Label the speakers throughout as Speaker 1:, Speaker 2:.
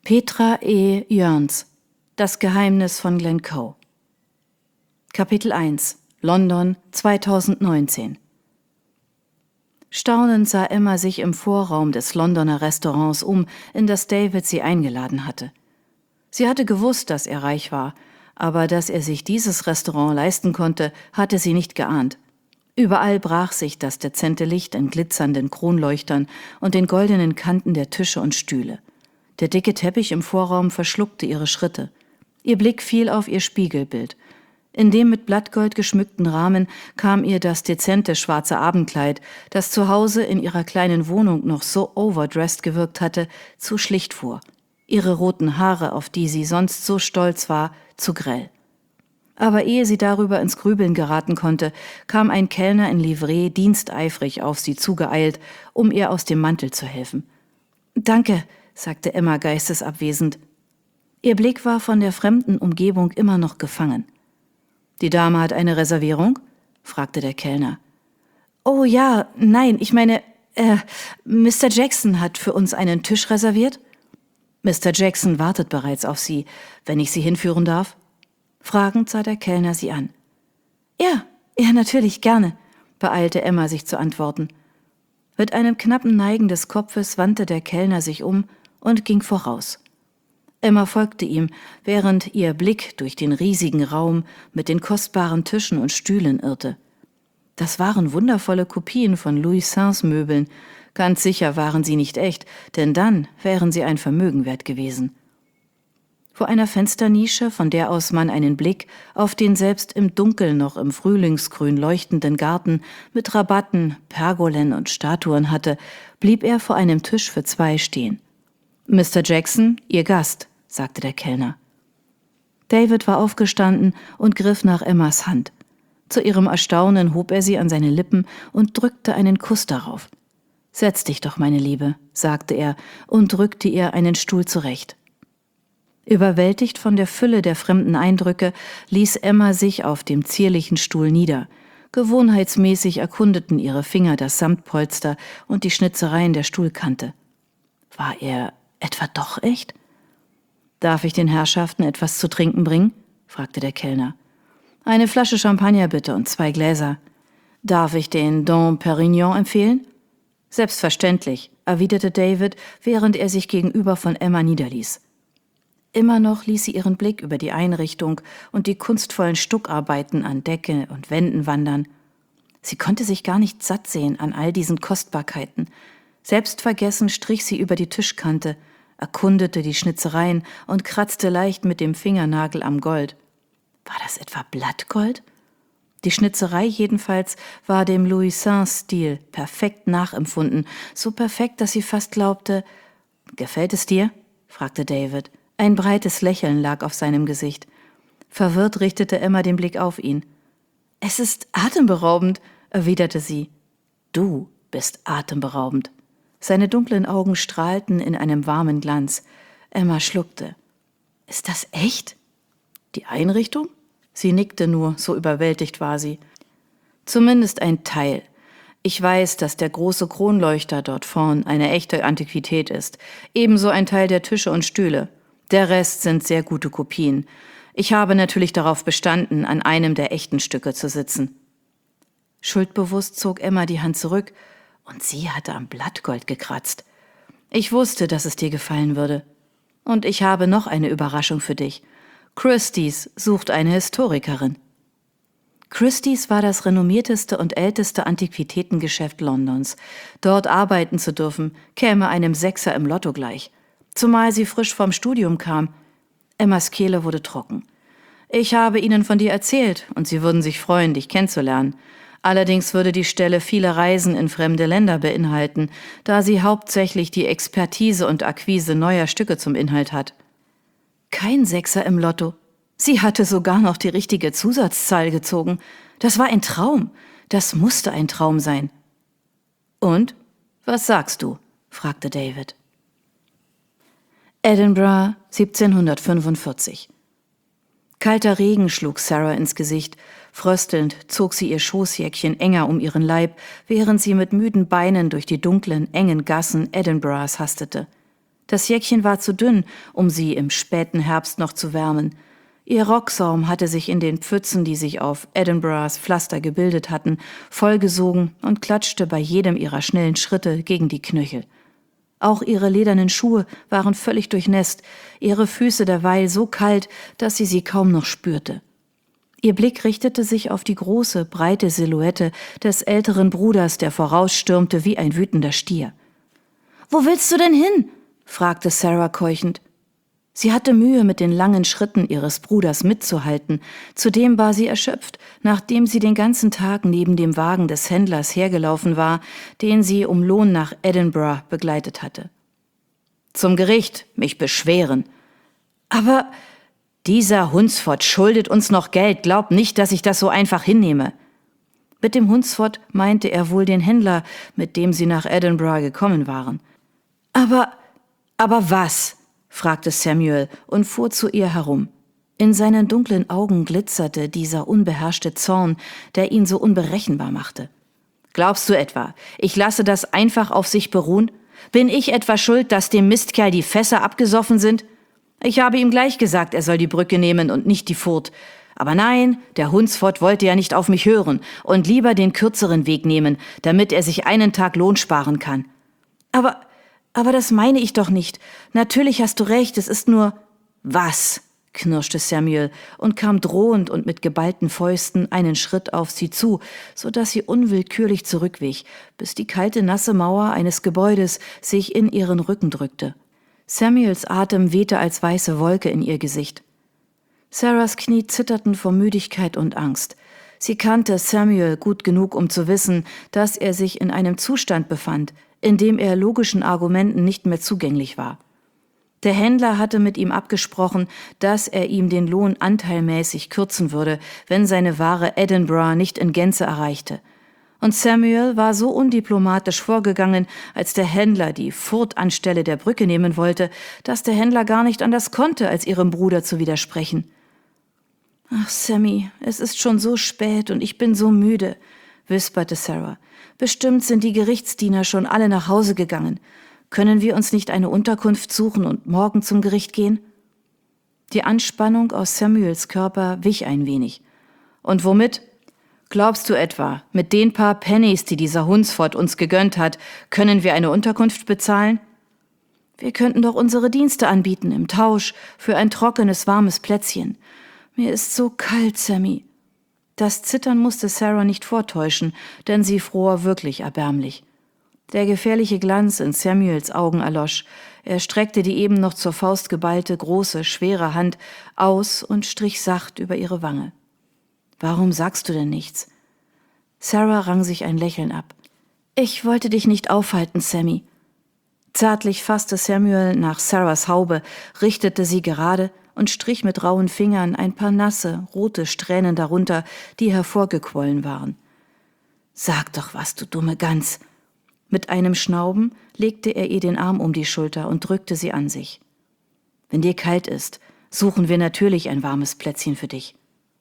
Speaker 1: Petra E. Jörns. Das Geheimnis von Glencoe. Kapitel 1. London 2019. Staunend sah Emma sich im Vorraum des Londoner Restaurants um, in das David sie eingeladen hatte. Sie hatte gewusst, dass er reich war, aber dass er sich dieses Restaurant leisten konnte, hatte sie nicht geahnt. Überall brach sich das dezente Licht in glitzernden Kronleuchtern und den goldenen Kanten der Tische und Stühle. Der dicke Teppich im Vorraum verschluckte ihre Schritte. Ihr Blick fiel auf ihr Spiegelbild. In dem mit Blattgold geschmückten Rahmen kam ihr das dezente schwarze Abendkleid, das zu Hause in ihrer kleinen Wohnung noch so overdressed gewirkt hatte, zu schlicht vor. Ihre roten Haare, auf die sie sonst so stolz war, zu grell. Aber ehe sie darüber ins Grübeln geraten konnte, kam ein Kellner in Livree diensteifrig auf sie zugeeilt, um ihr aus dem Mantel zu helfen. »Danke«, sagte Emma geistesabwesend. Ihr Blick war von der fremden Umgebung immer noch gefangen. »Die Dame hat eine Reservierung?« fragte der Kellner. »Oh ja, nein, ich meine, Mr. Jackson hat für uns einen Tisch reserviert.« »Mr. Jackson wartet bereits auf Sie, wenn ich Sie hinführen darf?« Fragend sah der Kellner sie an. »Ja, natürlich, gerne«, beeilte Emma, sich zu antworten. Mit einem knappen Neigen des Kopfes wandte der Kellner sich um und ging voraus. Emma folgte ihm, während ihr Blick durch den riesigen Raum mit den kostbaren Tischen und Stühlen irrte. Das waren wundervolle Kopien von Louis Saints Möbeln. Ganz sicher waren sie nicht echt, denn dann wären sie ein Vermögen wert gewesen. Vor einer Fensternische, von der aus man einen Blick auf den selbst im Dunkeln noch im Frühlingsgrün leuchtenden Garten mit Rabatten, Pergolen und Statuen hatte, blieb er vor einem Tisch für 2 stehen. »Mr. Jackson, Ihr Gast«, sagte der Kellner. David war aufgestanden und griff nach Emmas Hand. Zu ihrem Erstaunen hob er sie an seine Lippen und drückte einen Kuss darauf. »Setz dich doch, meine Liebe«, sagte er und rückte ihr einen Stuhl zurecht. Überwältigt von der Fülle der fremden Eindrücke ließ Emma sich auf dem zierlichen Stuhl nieder. Gewohnheitsmäßig erkundeten ihre Finger das Samtpolster und die Schnitzereien der Stuhlkante. War er etwa doch echt? »Darf ich den Herrschaften etwas zu trinken bringen?« fragte der Kellner. »Eine Flasche Champagner bitte und 2 Gläser. Darf ich den Dom Perignon empfehlen?« »Selbstverständlich«, erwiderte David, während er sich gegenüber von Emma niederließ. Immer noch ließ sie ihren Blick über die Einrichtung und die kunstvollen Stuckarbeiten an Decke und Wänden wandern. Sie konnte sich gar nicht satt sehen an all diesen Kostbarkeiten. Selbstvergessen strich sie über die Tischkante, erkundete die Schnitzereien und kratzte leicht mit dem Fingernagel am Gold. War das etwa Blattgold? Die Schnitzerei jedenfalls war dem Louis Saint-Stil perfekt nachempfunden, so perfekt, dass sie fast glaubte. »Gefällt es dir?« fragte David. Ein breites Lächeln lag auf seinem Gesicht. Verwirrt richtete Emma den Blick auf ihn. »Es ist atemberaubend«, erwiderte sie. »Du bist atemberaubend.« Seine dunklen Augen strahlten in einem warmen Glanz. Emma schluckte. »Ist das echt?« »Die Einrichtung?« Sie nickte nur, so überwältigt war sie. »Zumindest ein Teil. Ich weiß, dass der große Kronleuchter dort vorn eine echte Antiquität ist. Ebenso ein Teil der Tische und Stühle. Der Rest sind sehr gute Kopien. Ich habe natürlich darauf bestanden, an einem der echten Stücke zu sitzen.« Schuldbewusst zog Emma die Hand zurück, und sie hatte am Blattgold gekratzt. »Ich wusste, dass es dir gefallen würde. Und ich habe noch eine Überraschung für dich. Christie's sucht eine Historikerin.« Christie's war das renommierteste und älteste Antiquitätengeschäft Londons. Dort arbeiten zu dürfen, käme einem Sechser im Lotto gleich. Zumal sie frisch vom Studium kam. Emmas Kehle wurde trocken. »Ich habe Ihnen von dir erzählt, und Sie würden sich freuen, dich kennenzulernen. Allerdings würde die Stelle viele Reisen in fremde Länder beinhalten, da sie hauptsächlich die Expertise und Akquise neuer Stücke zum Inhalt hat.« Kein Sechser im Lotto. Sie hatte sogar noch die richtige Zusatzzahl gezogen. Das war ein Traum. Das musste ein Traum sein. »Und? Was sagst du?« fragte David. Edinburgh, 1745. Kalter Regen schlug Sarah ins Gesicht. Fröstelnd zog sie ihr Schoßjäckchen enger um ihren Leib, während sie mit müden Beinen durch die dunklen, engen Gassen Edinburghs hastete. Das Jäckchen war zu dünn, um sie im späten Herbst noch zu wärmen. Ihr Rocksaum hatte sich in den Pfützen, die sich auf Edinburghs Pflaster gebildet hatten, vollgesogen und klatschte bei jedem ihrer schnellen Schritte gegen die Knöchel. Auch ihre ledernen Schuhe waren völlig durchnässt, ihre Füße derweil so kalt, dass sie kaum noch spürte. Ihr Blick richtete sich auf die große, breite Silhouette des älteren Bruders, der vorausstürmte wie ein wütender Stier. »Wo willst du denn hin?« fragte Sarah keuchend. Sie hatte Mühe, mit den langen Schritten ihres Bruders mitzuhalten. Zudem war sie erschöpft, nachdem sie den ganzen Tag neben dem Wagen des Händlers hergelaufen war, den sie um Lohn nach Edinburgh begleitet hatte. »Zum Gericht, mich beschweren.« »Aber dieser Hunsford schuldet uns noch Geld. Glaub nicht, dass ich das so einfach hinnehme.« Mit dem Hunsford meinte er wohl den Händler, mit dem sie nach Edinburgh gekommen waren. »Aber was?« fragte Samuel und fuhr zu ihr herum. In seinen dunklen Augen glitzerte dieser unbeherrschte Zorn, der ihn so unberechenbar machte. »Glaubst du etwa, ich lasse das einfach auf sich beruhen? Bin ich etwa schuld, dass dem Mistkerl die Fässer abgesoffen sind? Ich habe ihm gleich gesagt, er soll die Brücke nehmen und nicht die Furt. Aber nein, der Hunsford wollte ja nicht auf mich hören und lieber den kürzeren Weg nehmen, damit er sich einen Tag Lohn sparen kann. Aber das meine ich doch nicht. Natürlich hast du recht, es ist nur...« »Was?« knirschte Samuel und kam drohend und mit geballten Fäusten einen Schritt auf sie zu, so dass sie unwillkürlich zurückwich, bis die kalte, nasse Mauer eines Gebäudes sich in ihren Rücken drückte. Samuels Atem wehte als weiße Wolke in ihr Gesicht. Sarahs Knie zitterten vor Müdigkeit und Angst. Sie kannte Samuel gut genug, um zu wissen, dass er sich in einem Zustand befand, in dem er logischen Argumenten nicht mehr zugänglich war. Der Händler hatte mit ihm abgesprochen, dass er ihm den Lohn anteilmäßig kürzen würde, wenn seine Ware Edinburgh nicht in Gänze erreichte. Und Samuel war so undiplomatisch vorgegangen, als der Händler die Furt anstelle der Brücke nehmen wollte, dass der Händler gar nicht anders konnte, als ihrem Bruder zu widersprechen. »Ach, Sammy, es ist schon so spät und ich bin so müde«, wisperte Sarah. »Bestimmt sind die Gerichtsdiener schon alle nach Hause gegangen. Können wir uns nicht eine Unterkunft suchen und morgen zum Gericht gehen?« Die Anspannung aus Samuels Körper wich ein wenig. »Und womit? Glaubst du etwa, mit den paar Pennies, die dieser Hunsford uns gegönnt hat, können wir eine Unterkunft bezahlen?« »Wir könnten doch unsere Dienste anbieten im Tausch für ein trockenes, warmes Plätzchen. Mir ist so kalt, Sammy.« Das Zittern musste Sarah nicht vortäuschen, denn sie fror wirklich erbärmlich. Der gefährliche Glanz in Samuels Augen erlosch. Er streckte die eben noch zur Faust geballte, große, schwere Hand aus und strich sacht über ihre Wange. »Warum sagst du denn nichts?« Sarah rang sich ein Lächeln ab. »Ich wollte dich nicht aufhalten, Sammy.« Zärtlich fasste Samuel nach Sarahs Haube, richtete sie gerade und strich mit rauen Fingern ein paar nasse, rote Strähnen darunter, die hervorgequollen waren. »Sag doch was, du dumme Gans!« Mit einem Schnauben legte er ihr den Arm um die Schulter und drückte sie an sich. »Wenn dir kalt ist, suchen wir natürlich ein warmes Plätzchen für dich.«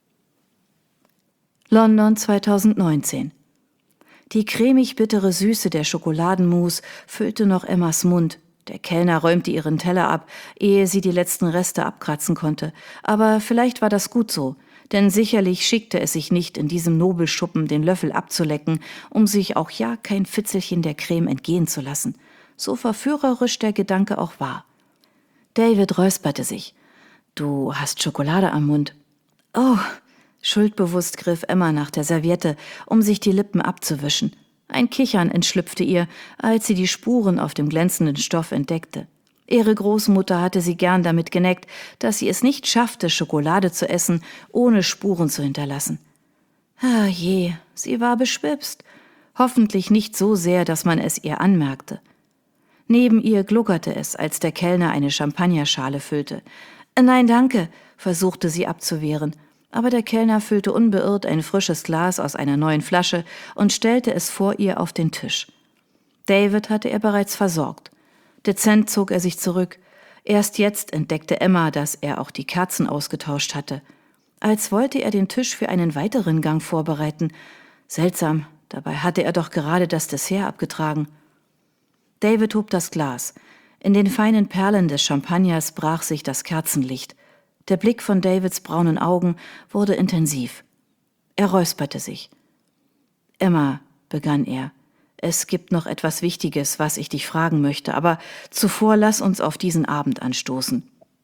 Speaker 1: London 2019. Die cremig-bittere Süße der Schokoladenmousse füllte noch Emmas Mund. Der Kellner räumte ihren Teller ab, ehe sie die letzten Reste abkratzen konnte. Aber vielleicht war das gut so, denn sicherlich schickte es sich nicht, in diesem Nobelschuppen den Löffel abzulecken, um sich auch ja kein Fitzelchen der Creme entgehen zu lassen. So verführerisch der Gedanke auch war. David räusperte sich. »Du hast Schokolade am Mund.« »Oh!« Schuldbewusst griff Emma nach der Serviette, um sich die Lippen abzuwischen. Ein Kichern entschlüpfte ihr, als sie die Spuren auf dem glänzenden Stoff entdeckte. Ihre Großmutter hatte sie gern damit geneckt, dass sie es nicht schaffte, Schokolade zu essen, ohne Spuren zu hinterlassen. Ah je, sie war beschwipst. Hoffentlich nicht so sehr, dass man es ihr anmerkte. Neben ihr gluckerte es, als der Kellner eine Champagnerschale füllte. »Nein, danke«, versuchte sie abzuwehren. Aber der Kellner füllte unbeirrt ein frisches Glas aus einer neuen Flasche und stellte es vor ihr auf den Tisch. David hatte er bereits versorgt. Dezent zog er sich zurück. Erst jetzt entdeckte Emma, dass er auch die Kerzen ausgetauscht hatte. Als wollte er den Tisch für einen weiteren Gang vorbereiten. Seltsam, dabei hatte er doch gerade das Dessert abgetragen. David hob das Glas. In den feinen Perlen des Champagners brach sich das Kerzenlicht. Der Blick von Davids braunen Augen wurde intensiv. Er räusperte sich. »Emma«, begann er, »es gibt noch etwas Wichtiges, was ich dich fragen möchte, aber zuvor lass uns auf diesen Abend anstoßen.«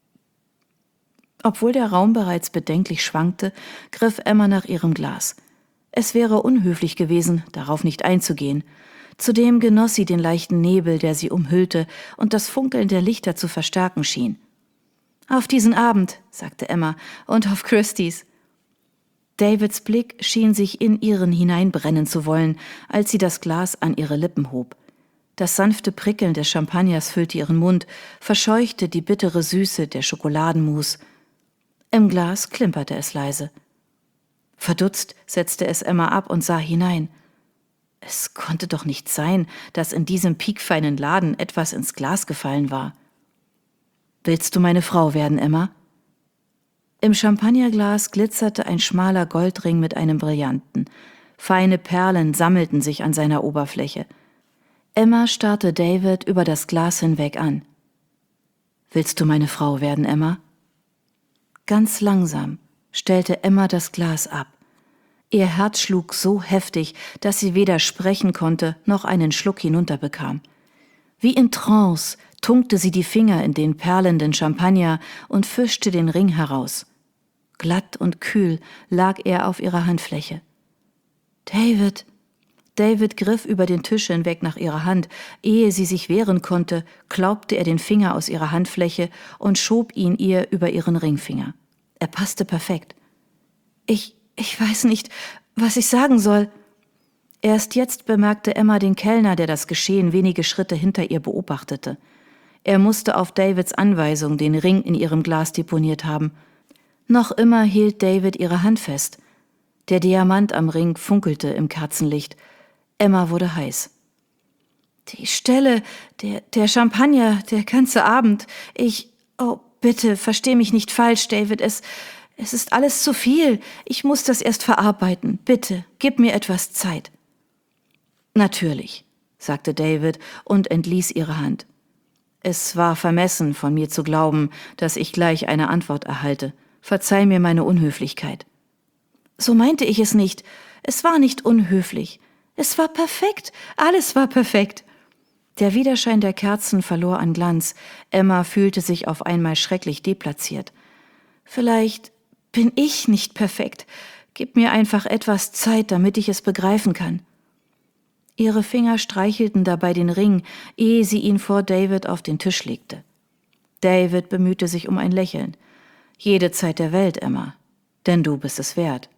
Speaker 1: Obwohl der Raum bereits bedenklich schwankte, griff Emma nach ihrem Glas. Es wäre unhöflich gewesen, darauf nicht einzugehen. Zudem genoss sie den leichten Nebel, der sie umhüllte und das Funkeln der Lichter zu verstärken schien. »Auf diesen Abend«, sagte Emma, »und auf Christys.« Davids Blick schien sich in ihren hineinbrennen zu wollen, als sie das Glas an ihre Lippen hob. Das sanfte Prickeln des Champagners füllte ihren Mund, verscheuchte die bittere Süße der Schokoladenmus. Im Glas klimperte es leise. Verdutzt setzte es Emma ab und sah hinein. Es konnte doch nicht sein, dass in diesem piekfeinen Laden etwas ins Glas gefallen war. »Willst du meine Frau werden, Emma?« Im Champagnerglas glitzerte ein schmaler Goldring mit einem Brillanten. Feine Perlen sammelten sich an seiner Oberfläche. Emma starrte David über das Glas hinweg an. »Willst du meine Frau werden, Emma?« Ganz langsam stellte Emma das Glas ab. Ihr Herz schlug so heftig, dass sie weder sprechen konnte noch einen Schluck hinunterbekam. Wie in Trance tunkte sie die Finger in den perlenden Champagner und fischte den Ring heraus. Glatt und kühl lag er auf ihrer Handfläche. »David!« David griff über den Tisch hinweg nach ihrer Hand. Ehe sie sich wehren konnte, klaubte er den Finger aus ihrer Handfläche und schob ihn ihr über ihren Ringfinger. Er passte perfekt. Ich weiß nicht, was ich sagen soll.« Erst jetzt bemerkte Emma den Kellner, der das Geschehen wenige Schritte hinter ihr beobachtete. Er musste auf Davids Anweisung den Ring in ihrem Glas deponiert haben. Noch immer hielt David ihre Hand fest. Der Diamant am Ring funkelte im Kerzenlicht. Emma wurde heiß. »Die Stelle, der Champagner, der ganze Abend. Oh, bitte, versteh mich nicht falsch, David. Es ist alles zu viel. Ich muss das erst verarbeiten. Bitte, gib mir etwas Zeit.« »Natürlich«, sagte David und entließ ihre Hand. »Es war vermessen von mir zu glauben, dass ich gleich eine Antwort erhalte. Verzeih mir meine Unhöflichkeit.« »So meinte ich es nicht. Es war nicht unhöflich. Es war perfekt. Alles war perfekt.« Der Widerschein der Kerzen verlor an Glanz. Emma fühlte sich auf einmal schrecklich deplatziert. »Vielleicht bin ich nicht perfekt. Gib mir einfach etwas Zeit, damit ich es begreifen kann.« Ihre Finger streichelten dabei den Ring, ehe sie ihn vor David auf den Tisch legte. David bemühte sich um ein Lächeln. »Jede Zeit der Welt, Emma, denn du bist es wert.«